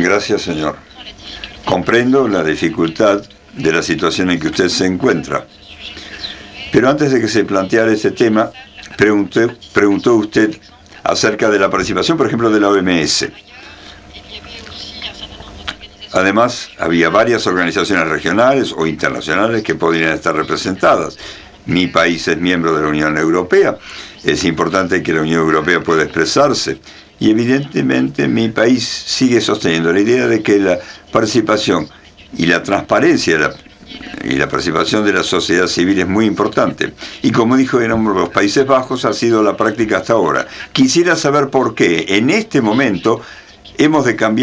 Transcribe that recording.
Gracias, señor. Comprendo la dificultad de la situación en que usted se encuentra. Pero antes de que se planteara este tema, preguntó usted acerca de la participación, por ejemplo, de la OMS. Además, había varias organizaciones regionales o internacionales que podrían estar representadas. Mi país es miembro de la Unión Europea. Es importante que la Unión Europea pueda expresarse. Y evidentemente mi país sigue sosteniendo la idea de que la participación y la transparencia y la participación de la sociedad civil es muy importante. Y como dijo en los Países Bajos, ha sido la práctica hasta ahora. Quisiera saber por qué en este momento hemos de cambiar